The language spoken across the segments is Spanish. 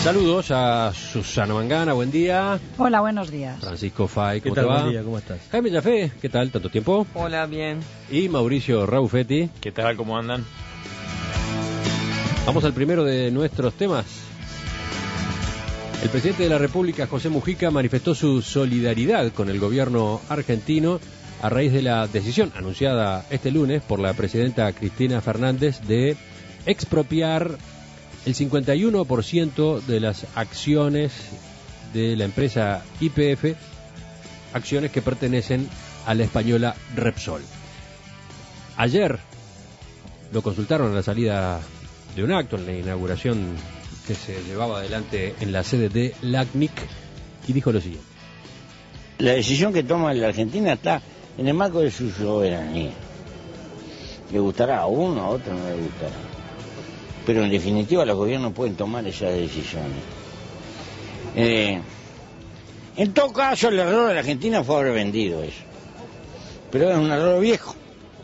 Saludos a Susana Mangana, buen día. Hola, buenos días. Francisco Fay, ¿cómo ¿Qué tal? te va? Buen día, ¿cómo estás? Jaime Jafé, ¿qué tal? ¿Tanto tiempo? Hola, bien. Y Mauricio Raufetti. ¿Qué tal? ¿Cómo andan? Vamos al primero de nuestros temas. El presidente de la República, José Mujica, manifestó su solidaridad con el gobierno argentino a raíz de la decisión anunciada este lunes por la presidenta Cristina Fernández de expropiar el 51% de las acciones de la empresa YPF, acciones que pertenecen a la española Repsol. Ayer lo consultaron a la salida de un acto, en la inauguración que se llevaba adelante en la sede de LACNIC, y dijo lo siguiente. La decisión que toma la Argentina está en el marco de su soberanía. Le gustará a uno, a otro no le gustará. Pero en definitiva los gobiernos pueden tomar esas decisiones. En todo caso el error de la Argentina fue haber vendido eso. Pero es un error viejo.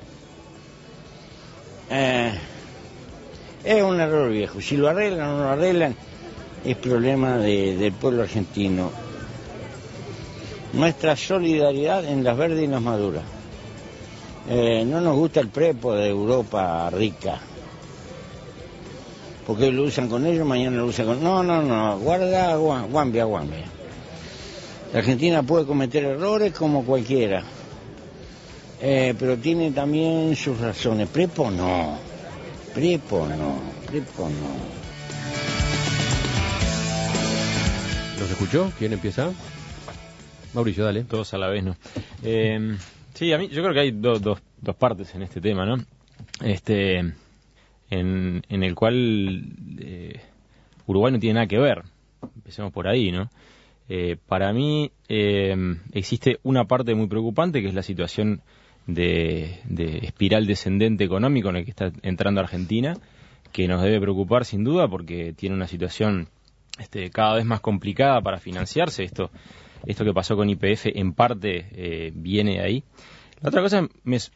Es un error viejo. Si lo arreglan o no lo arreglan, es problema del pueblo argentino. Nuestra solidaridad en las verdes y las maduras. No nos gusta el prepo de Europa rica. Porque hoy lo usan con ellos, mañana lo usan con... No, guarda, guambia. La Argentina puede cometer errores como cualquiera, pero tiene también sus razones. Prepo no. ¿Nos escuchó? ¿Quién empieza? Mauricio, dale. Todos a la vez, ¿no? Sí, a mí yo creo que hay dos partes en este tema, ¿no? En el cual Uruguay no tiene nada que ver. Empecemos por ahí, ¿no? Para mí existe una parte muy preocupante, que es la situación de espiral descendente económico en el que está entrando Argentina, que nos debe preocupar sin duda porque tiene una situación cada vez más complicada para financiarse. Esto que pasó con YPF en parte viene de ahí. La otra cosa,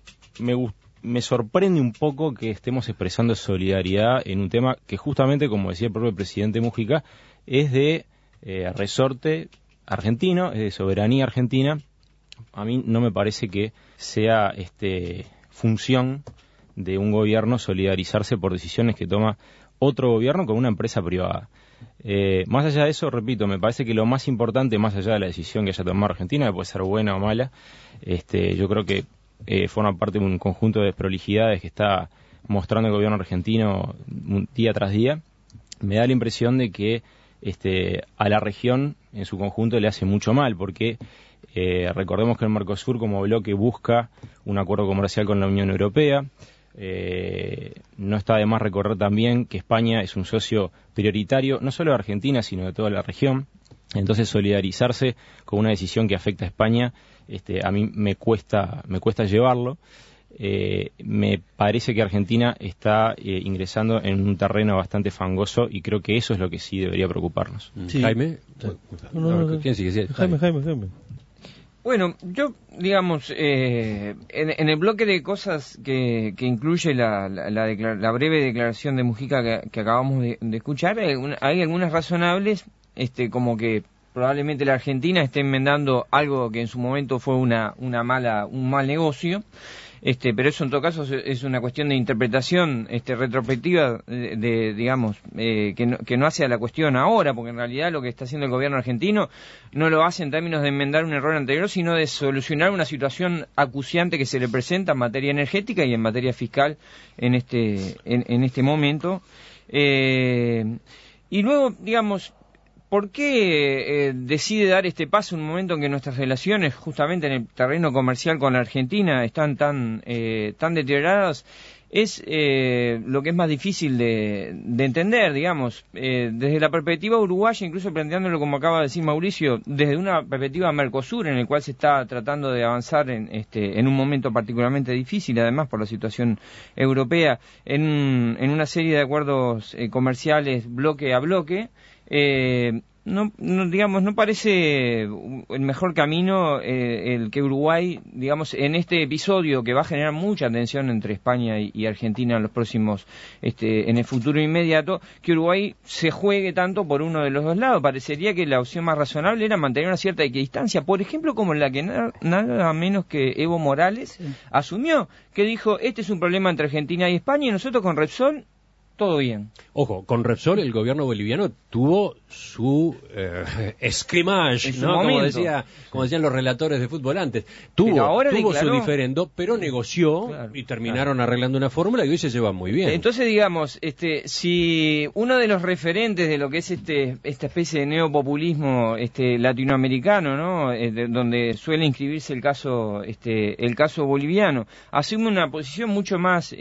me sorprende un poco que estemos expresando solidaridad en un tema que justamente, como decía el propio presidente Mujica, es de resorte argentino, es de soberanía argentina. A mí no me parece que sea función de un gobierno solidarizarse por decisiones que toma otro gobierno con una empresa privada. Más allá de eso, repito, me parece que lo más importante, más allá de la decisión que haya tomado Argentina, que puede ser buena o mala, yo creo que forma parte de un conjunto de desprolijidades que está mostrando el gobierno argentino día tras día. Me da la impresión de que a la región en su conjunto le hace mucho mal, porque recordemos que el Mercosur como bloque busca un acuerdo comercial con la Unión Europea. No está de más recordar también que España es un socio prioritario, no solo de Argentina, sino de toda la región. Entonces solidarizarse con una decisión que afecta a España, a mí me cuesta llevarlo. Me parece que Argentina está ingresando en un terreno bastante fangoso y creo que eso es lo que sí debería preocuparnos. Sí. Jaime. No. ¿Quién sigue? Jaime. Bueno, yo, digamos, en el bloque de cosas que incluye la breve declaración de Mujica que acabamos de escuchar, hay algunas razonables, como que probablemente la Argentina esté enmendando algo que en su momento fue un mal negocio. Pero eso en todo caso es una cuestión de interpretación retrospectiva digamos, que no hace a la cuestión ahora, porque en realidad lo que está haciendo el gobierno argentino no lo hace en términos de enmendar un error anterior, sino de solucionar una situación acuciante que se le presenta en materia energética y en materia fiscal en este momento. Y luego, digamos, ¿por qué decide dar este paso en un momento en que nuestras relaciones, justamente en el terreno comercial con la Argentina, están tan deterioradas? Es lo que es más difícil de entender, digamos, desde la perspectiva uruguaya, incluso planteándolo como acaba de decir Mauricio, desde una perspectiva Mercosur, en el cual se está tratando de avanzar en un momento particularmente difícil, además por la situación europea, en una serie de acuerdos comerciales bloque a bloque. no parece el mejor camino el que Uruguay, digamos, en este episodio que va a generar mucha tensión entre España y Argentina en los próximos, en el futuro inmediato, que Uruguay se juegue tanto por uno de los dos lados. Parecería que la opción más razonable era mantener una cierta equidistancia, por ejemplo, como la que nada menos que Evo Morales asumió, que dijo, este es un problema entre Argentina y España y nosotros con Repsol todo bien. Ojo, con Repsol el gobierno boliviano tuvo su scrimmage, ¿no? Como decían los relatores de fútbol antes. Tuvo su diferendo, pero negoció y terminaron arreglando una fórmula que hoy se lleva muy bien. Entonces, digamos, si uno de los referentes de lo que es esta especie de neopopulismo latinoamericano, ¿no? Donde suele inscribirse el caso boliviano, asume una posición mucho más,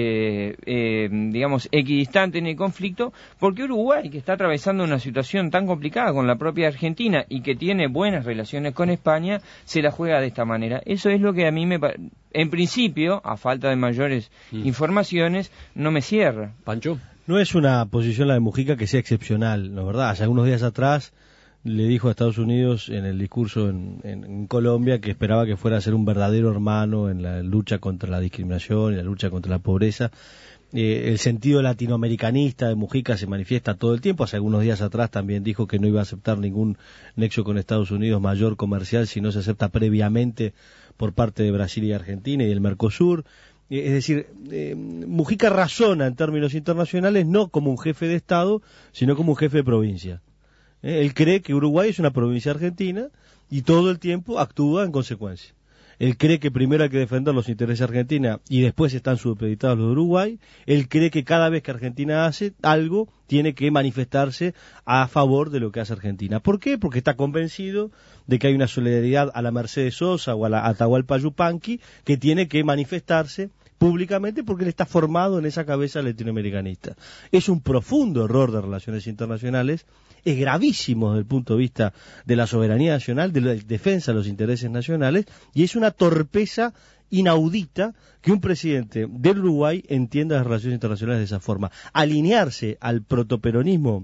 digamos, equidistante en el conflicto, porque Uruguay, que está atravesando una situación tan complicada con la propia Argentina y que tiene buenas relaciones con España, se la juega de esta manera. Eso es lo que a mí en principio, a falta de mayores informaciones, no me cierra. Pancho. No es una posición la de Mujica que sea excepcional, ¿no es verdad? Hace algunos días atrás le dijo a Estados Unidos en el discurso en Colombia que esperaba que fuera a ser un verdadero hermano en la lucha contra la discriminación y la lucha contra la pobreza. El sentido latinoamericanista de Mujica se manifiesta todo el tiempo. Hace algunos días atrás también dijo que no iba a aceptar ningún nexo con Estados Unidos mayor comercial si no se acepta previamente por parte de Brasil y Argentina y del Mercosur. Es decir, Mujica razona en términos internacionales no como un jefe de Estado, sino como un jefe de provincia. Él cree que Uruguay es una provincia argentina y todo el tiempo actúa en consecuencia. Él cree que primero hay que defender los intereses de Argentina y después están supeditados los de Uruguay. Él cree que cada vez que Argentina hace algo, tiene que manifestarse a favor de lo que hace Argentina. ¿Por qué? Porque está convencido de que hay una solidaridad a la Mercedes Sosa o a la Atahualpa Yupanqui que tiene que manifestarse públicamente porque él está formado en esa cabeza latinoamericanista. Es un profundo error de relaciones internacionales, es gravísimo desde el punto de vista de la soberanía nacional, de la defensa de los intereses nacionales, y es una torpeza inaudita que un presidente del Uruguay entienda las relaciones internacionales de esa forma. Alinearse al protoperonismo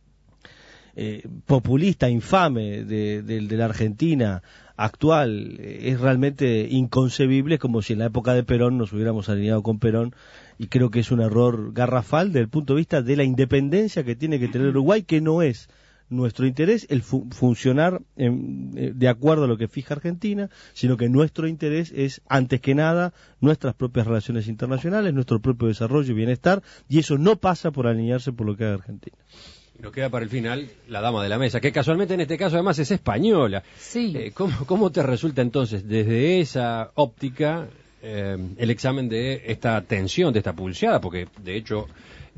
populista, infame de la Argentina actual es realmente inconcebible, como si en la época de Perón nos hubiéramos alineado con Perón, y creo que es un error garrafal desde el punto de vista de la independencia que tiene que tener Uruguay, que no es nuestro interés el funcionar de acuerdo a lo que fija Argentina, sino que nuestro interés es, antes que nada, nuestras propias relaciones internacionales, nuestro propio desarrollo y bienestar, y eso no pasa por alinearse por lo que haga Argentina. Y nos queda para el final la dama de la mesa, que casualmente en este caso además es española. Sí. ¿Cómo te resulta entonces, desde esa óptica, el examen de esta tensión, de esta pulseada? Porque, de hecho,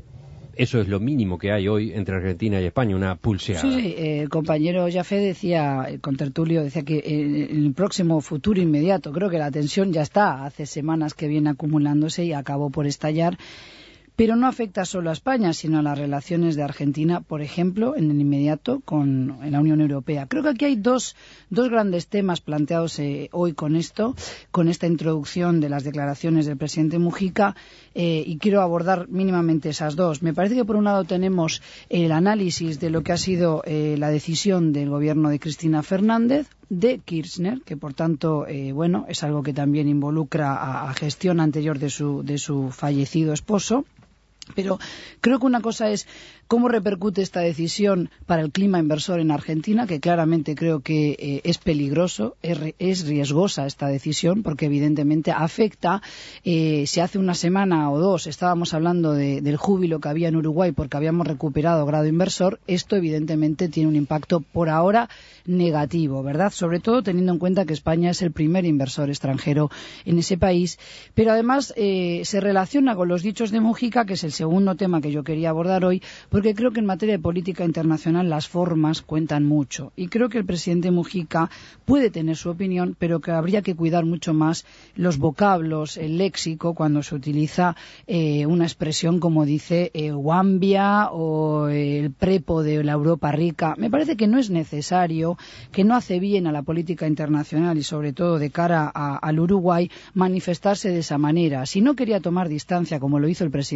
eso es lo mínimo que hay hoy entre Argentina y España, una pulseada. Sí, el compañero Jafé decía, el contertulio decía que en el próximo futuro inmediato, creo que la tensión ya está, hace semanas que viene acumulándose y acabó por estallar. Pero no afecta solo a España, sino a las relaciones de Argentina, por ejemplo, en el inmediato en la Unión Europea. Creo que aquí hay dos grandes temas planteados hoy con esta introducción de las declaraciones del presidente Mujica, y quiero abordar mínimamente esas dos. Me parece que por un lado tenemos el análisis de lo que ha sido la decisión del gobierno de Cristina Fernández, de Kirchner, que por tanto, es algo que también involucra a gestión anterior de su fallecido esposo. Pero creo que una cosa es cómo repercute esta decisión para el clima inversor en Argentina, que claramente creo que es peligroso, es riesgosa esta decisión, porque evidentemente afecta. Si hace una semana o dos estábamos hablando del júbilo que había en Uruguay porque habíamos recuperado grado inversor, esto evidentemente tiene un impacto por ahora negativo, ¿verdad? Sobre todo teniendo en cuenta que España es el primer inversor extranjero en ese país. Pero además se relaciona con los dichos de Mujica, que es el segundo tema que yo quería abordar hoy, porque creo que en materia de política internacional las formas cuentan mucho. Y creo que el presidente Mujica puede tener su opinión, pero que habría que cuidar mucho más los vocablos, el léxico, cuando se utiliza una expresión como dice Guambia o el prepo de la Europa rica. Me parece que no es necesario, que no hace bien a la política internacional y sobre todo de cara al Uruguay manifestarse de esa manera. Si no quería tomar distancia, como lo hizo el presidente Morales,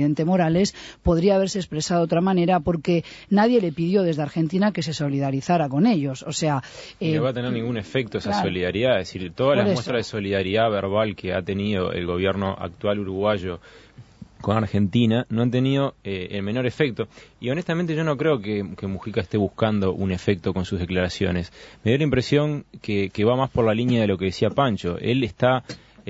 bilaterales, podría haberse expresado de otra manera, porque nadie le pidió desde Argentina que se solidarizara con ellos. O sea, y no va a tener ningún efecto esa claro, solidaridad. Es decir, todas las eso. muestras de solidaridad verbal que ha tenido el gobierno actual uruguayo con Argentina no han tenido el menor efecto, y honestamente yo no creo que Mujica esté buscando un efecto con sus declaraciones. Me dio la impresión que va más por la línea de lo que decía Pancho. Él está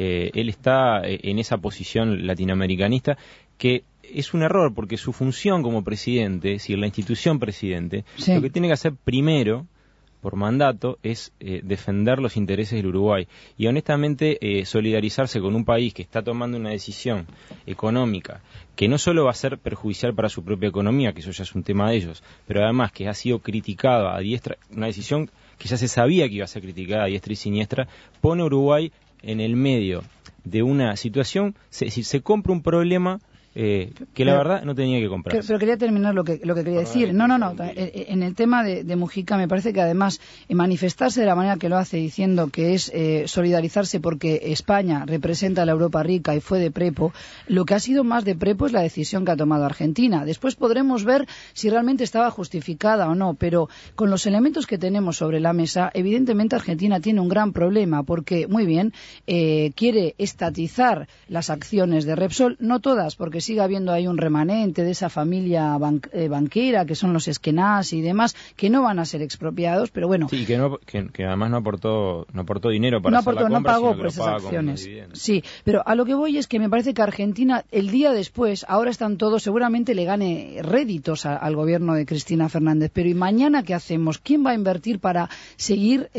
en esa posición latinoamericanista, que es un error, porque su función como presidente, es decir, la institución presidente, sí, lo que tiene que hacer primero por mandato es defender los intereses del Uruguay, y honestamente solidarizarse con un país que está tomando una decisión económica que no solo va a ser perjudicial para su propia economía, que eso ya es un tema de ellos, pero además que ha sido criticada a diestra, una decisión que ya se sabía que iba a ser criticada a diestra y siniestra, pone a Uruguay en el medio de una situación, se compra un problema que la verdad no tenía que comprar. Pero quería terminar lo que quería decir. No. En el tema de Mujica me parece que además manifestarse de la manera que lo hace, diciendo que es solidarizarse porque España representa a la Europa rica y fue de prepo, lo que ha sido más de prepo es la decisión que ha tomado Argentina. Después podremos ver si realmente estaba justificada o no, pero con los elementos que tenemos sobre la mesa, evidentemente Argentina tiene un gran problema, porque, muy bien, quiere estatizar las acciones de Repsol, no todas, porque sigue habiendo ahí un remanente de esa familia banquera, que son los Esquenaz y demás, que no van a ser expropiados, pero bueno. Sí, que además no aportó dinero para hacer la compra, no pagó sino que por lo esas paga acciones. como dividendo. Sí, pero a lo que voy es que me parece que Argentina, el día después, ahora están todos, seguramente le gane réditos al gobierno de Cristina Fernández, pero ¿y mañana qué hacemos? ¿Quién va a invertir para seguir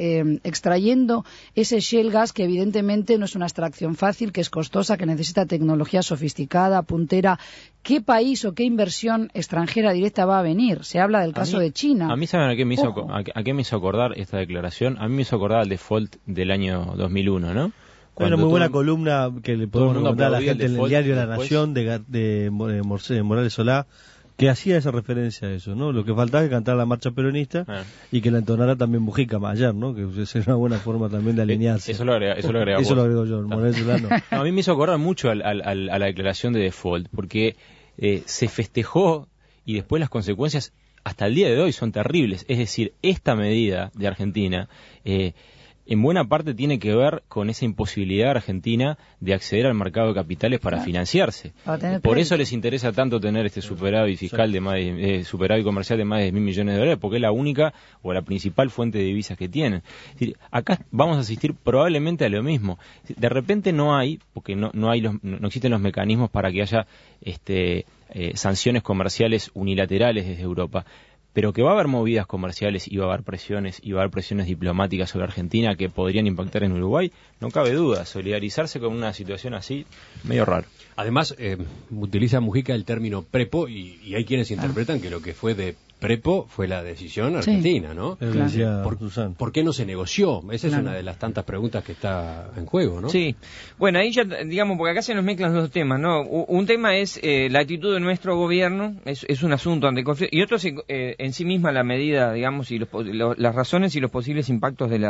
extrayendo ese shale gas, que evidentemente no es una extracción fácil, que es costosa, que necesita tecnología sofisticada, puntera? ¿Qué país o qué inversión extranjera directa va a venir? Se habla del caso de China. A mí, ¿saben a qué me hizo acordar esta declaración? A mí me hizo acordar al default del año 2001, ¿no? Hay una muy buena columna que le podemos recomendar a la gente en el diario La Nación de Morales Solá, que hacía esa referencia a eso, ¿no? Lo que faltaba es cantar la marcha peronista y que la entonara también Mujica ayer, ¿no? Que es una buena forma también de alinearse. Eso lo agrego yo, Morales Solá no. No, a mí me hizo acordar mucho a la declaración de default, porque se festejó y después las consecuencias hasta el día de hoy son terribles. Es decir, esta medida de Argentina en buena parte tiene que ver con esa imposibilidad argentina de acceder al mercado de capitales para financiarse. Por eso les interesa tanto tener este superávit fiscal superávit comercial de más de $1.000 millones de dólares, porque es la única o la principal fuente de divisas que tienen. Es decir, acá vamos a asistir probablemente a lo mismo. De repente no hay, porque no existen los mecanismos para que haya sanciones comerciales unilaterales desde Europa, pero que va a haber movidas comerciales y va a haber presiones diplomáticas sobre Argentina que podrían impactar en Uruguay, no cabe duda. Solidarizarse con una situación así, medio raro. Además, utiliza Mujica el término prepo y hay quienes interpretan que lo que fue de prepo fue la decisión argentina, sí, ¿no? Claro. ¿Por qué no se negoció? Esa es una de las tantas preguntas que está en juego, ¿no? Sí. Bueno, ahí ya, digamos, porque acá se nos mezclan dos temas, ¿no? Un tema es la actitud de nuestro gobierno, es un asunto ante conflicto, y otro es en sí misma la medida, digamos, y las razones y los posibles impactos de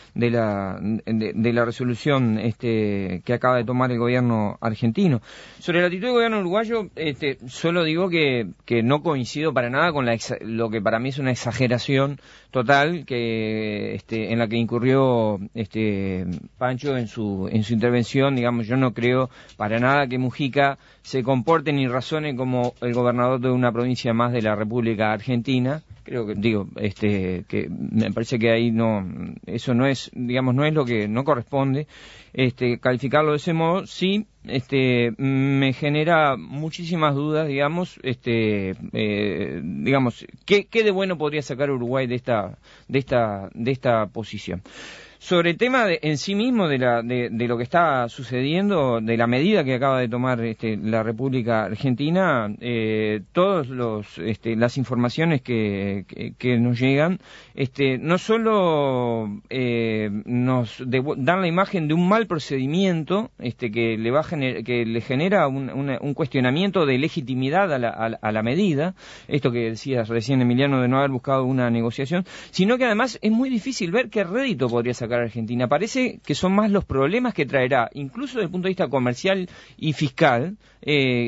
la resolución que acaba de tomar el gobierno argentino. Sobre la actitud del gobierno uruguayo, solo digo que no coincido para nada con lo que para mí es una exageración total en la que incurrió Pancho en su intervención. Digamos, yo no creo para nada que Mujica se comporte ni razone como el gobernador de una provincia más de la República Argentina. Creo que me parece que ahí eso no es, digamos, no es lo que no corresponde calificarlo de ese modo. Sí, me genera muchísimas dudas, digamos, digamos, ¿qué de bueno podría sacar Uruguay de esta posición? Sobre el tema en sí mismo de lo que está sucediendo, de la medida que acaba de tomar la República Argentina, todas las informaciones que nos llegan, no solo nos dan la imagen de un mal procedimiento, que le genera un cuestionamiento de legitimidad a la medida, esto que decías recién, Emiliano, de no haber buscado una negociación, sino que además es muy difícil ver qué rédito podría sacar Argentina. Parece que son más los problemas que traerá, incluso desde el punto de vista comercial y fiscal,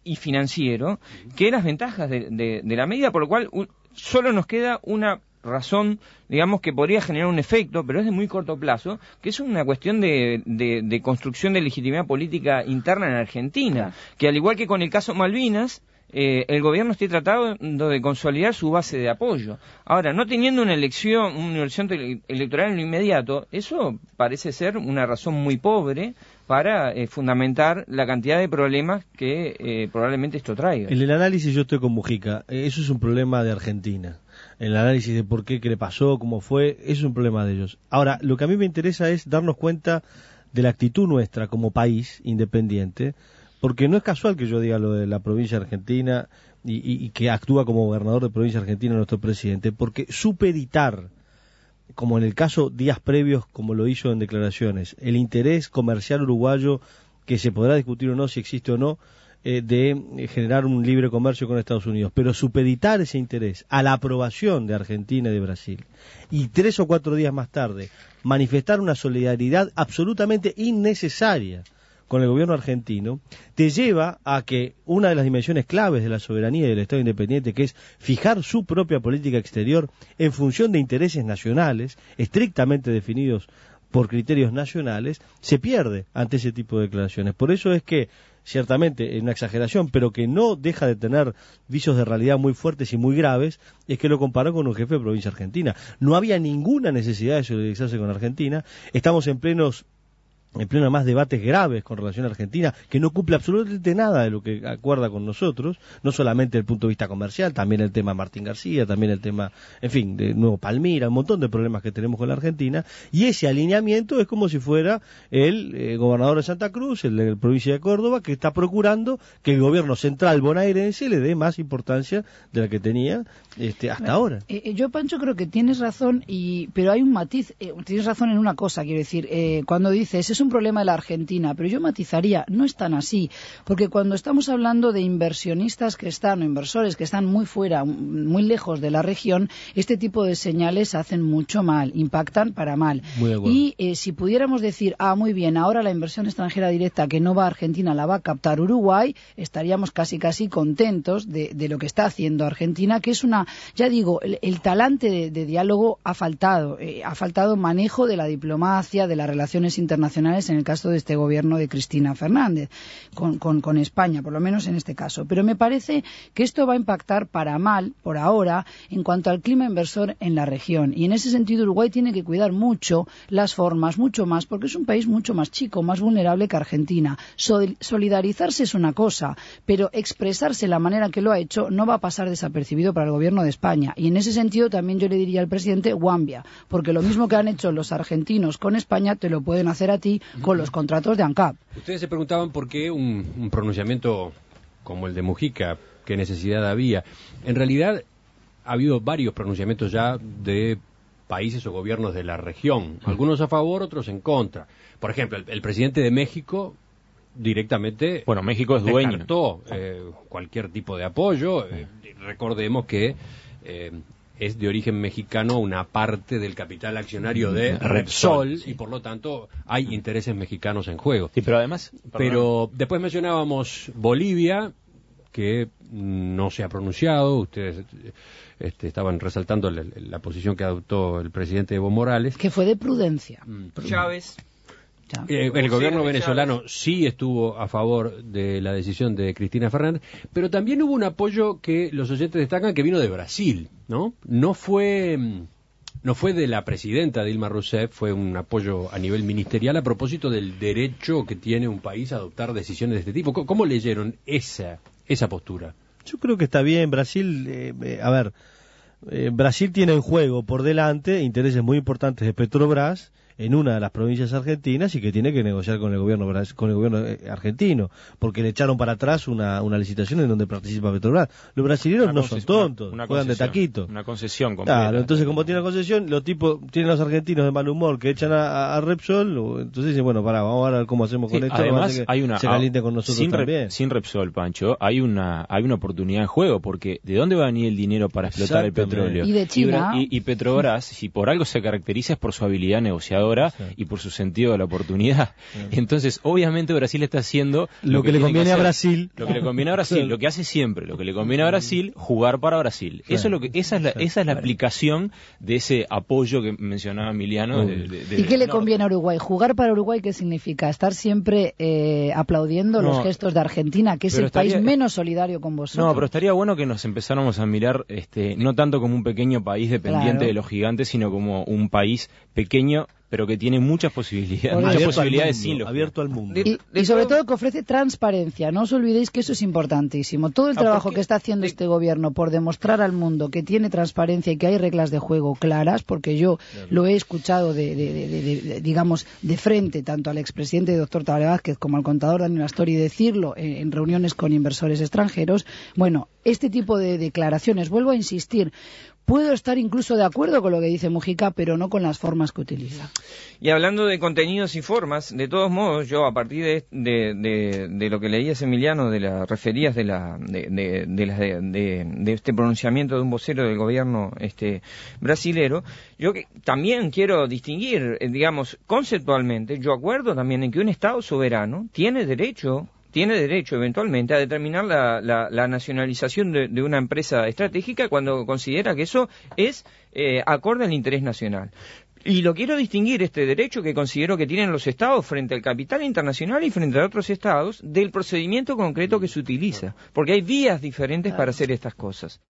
y financiero que las ventajas de la medida, por lo cual solo nos queda una razón, digamos, que podría generar un efecto, pero es de muy corto plazo, que es una cuestión de construcción de legitimidad política interna en Argentina, claro, que al igual que con el caso Malvinas, el gobierno está tratando de consolidar su base de apoyo. Ahora, no teniendo una elección electoral en lo inmediato, eso parece ser una razón muy pobre para fundamentar la cantidad de problemas que probablemente esto traiga. En el análisis yo estoy con Mujica, eso es un problema de Argentina. El análisis de por qué le pasó, cómo fue, eso es un problema de ellos. Ahora, lo que a mí me interesa es darnos cuenta de la actitud nuestra como país independiente, porque no es casual que yo diga lo de la provincia argentina y que actúa como gobernador de provincia argentina nuestro presidente, porque supeditar, como en el caso días previos, como lo hizo en declaraciones, el interés comercial uruguayo, que se podrá discutir o no si existe o no, de generar un libre comercio con Estados Unidos, pero supeditar ese interés a la aprobación de Argentina y de Brasil, y 3 o 4 días más tarde manifestar una solidaridad absolutamente innecesaria con el gobierno argentino, te lleva a que una de las dimensiones claves de la soberanía y del Estado independiente, que es fijar su propia política exterior en función de intereses nacionales, estrictamente definidos por criterios nacionales, se pierde ante ese tipo de declaraciones. Por eso es que, ciertamente, es una exageración, pero que no deja de tener vicios de realidad muy fuertes y muy graves, es que lo comparó con un jefe de provincia argentina. No había ninguna necesidad de solidarizarse con Argentina, estamos en pleno más debates graves con relación a Argentina, que no cumple absolutamente nada de lo que acuerda con nosotros, no solamente desde el punto de vista comercial, también el tema Martín García, también el tema, en fin, de Nuevo Palmira, un montón de problemas que tenemos con la Argentina, y ese alineamiento es como si fuera el gobernador de Santa Cruz, el de la provincia de Córdoba, que está procurando que el gobierno central bonaerense le dé más importancia de la que tenía hasta ahora. Yo, Pancho, creo que tienes razón, pero hay un matiz. Tienes razón en una cosa, quiero decir, cuando dices, es un problema de la Argentina, pero yo matizaría, no es tan así, porque cuando estamos hablando de inversionistas inversores que están muy fuera, muy lejos de la región, este tipo de señales hacen mucho mal, impactan para mal. Y si pudiéramos decir, muy bien, ahora la inversión extranjera directa que no va a Argentina la va a captar Uruguay, estaríamos casi contentos de lo que está haciendo Argentina, que es ya digo, el talante de diálogo ha faltado manejo de la diplomacia, de las relaciones internacionales en el caso de este gobierno de Cristina Fernández con España, por lo menos en este caso. Pero me parece que esto va a impactar para mal, por ahora, en cuanto al clima inversor en la región. Y en ese sentido Uruguay tiene que cuidar mucho las formas, mucho más, porque es un país mucho más chico, más vulnerable que Argentina. Solidarizarse es una cosa, pero expresarse de la manera que lo ha hecho no va a pasar desapercibido para el gobierno de España. Y en ese sentido también yo le diría al presidente guambia, porque lo mismo que han hecho los argentinos con España te lo pueden hacer a ti con los contratos de ANCAP. Ustedes se preguntaban por qué un pronunciamiento como el de Mujica, qué necesidad había. En realidad ha habido varios pronunciamientos ya de países o gobiernos de la región, algunos a favor, otros en contra. Por ejemplo, el presidente de México directamente México es dueño, descartó cualquier tipo de apoyo. Recordemos que es de origen mexicano una parte del capital accionario de Repsol, sí, y por lo tanto hay intereses mexicanos en juego. Sí, pero además... Pero después mencionábamos Bolivia, que no se ha pronunciado. Ustedes estaban resaltando la posición que adoptó el presidente Evo Morales. Que fue de prudencia. Chávez. El gobierno venezolano sí estuvo a favor de la decisión de Cristina Fernández, pero también hubo un apoyo que los oyentes destacan que vino de Brasil, ¿no? No fue de la presidenta Dilma Rousseff, fue un apoyo a nivel ministerial a propósito del derecho que tiene un país a adoptar decisiones de este tipo. ¿Cómo leyeron esa postura? Yo creo que está bien. Brasil, Brasil tiene en juego por delante intereses muy importantes de Petrobras en una de las provincias argentinas y que tiene que negociar con el gobierno argentino, porque le echaron para atrás una licitación en donde participa Petrobras. Los brasileños no son tontos, juegan de taquito. Una concesión completa. Claro, entonces como tiene una concesión, los tipos tienen los argentinos de mal humor que echan a Repsol, entonces dicen, bueno, vamos a ver cómo hacemos con esto. Además, se caliente con nosotros también. Sin Repsol, Pancho, hay una oportunidad en juego, porque ¿de dónde va a venir el dinero para explotar el petróleo? Y de China. Y Petrobras, si por algo se caracteriza, es por su habilidad negociadora. negociadora y por su sentido de la oportunidad. Entonces, obviamente Brasil está haciendo lo que le conviene a Brasil. Lo que le conviene a Brasil, lo que hace siempre, lo que le conviene a Brasil, jugar para Brasil. Eso es lo que, esa es la aplicación de ese apoyo que mencionaba Emiliano. ¿Y qué le conviene a Uruguay? ¿Jugar para Uruguay qué significa? Estar siempre aplaudiendo los gestos de Argentina, que es el país menos solidario con vosotros. No, pero estaría bueno que nos empezáramos a mirar no tanto como un pequeño país dependiente de los gigantes, sino como un país pequeño pero que tiene muchas posibilidades sin los abierto al mundo. Y sobre todo que ofrece transparencia. No os olvidéis que eso es importantísimo. Todo el trabajo que está haciendo este gobierno por demostrar al mundo que tiene transparencia y que hay reglas de juego claras, porque yo lo he escuchado digamos, de frente, tanto al expresidente doctor Tabaré Vázquez como al contador Daniel Astori decirlo en reuniones con inversores extranjeros. Bueno, este tipo de declaraciones, vuelvo a insistir, puedo estar incluso de acuerdo con lo que dice Mujica, pero no con las formas que utiliza. Y hablando de contenidos y formas, de todos modos, yo a partir de lo que leías, Emiliano, de las referías de este pronunciamiento de un vocero del gobierno brasilero, yo también quiero distinguir, digamos, conceptualmente, yo acuerdo también en que un Estado soberano tiene derecho eventualmente a determinar la nacionalización de una empresa estratégica cuando considera que eso es acorde al interés nacional. Y lo quiero distinguir, este derecho que considero que tienen los estados frente al capital internacional y frente a otros estados, del procedimiento concreto que se utiliza, porque hay vías diferentes para hacer estas cosas.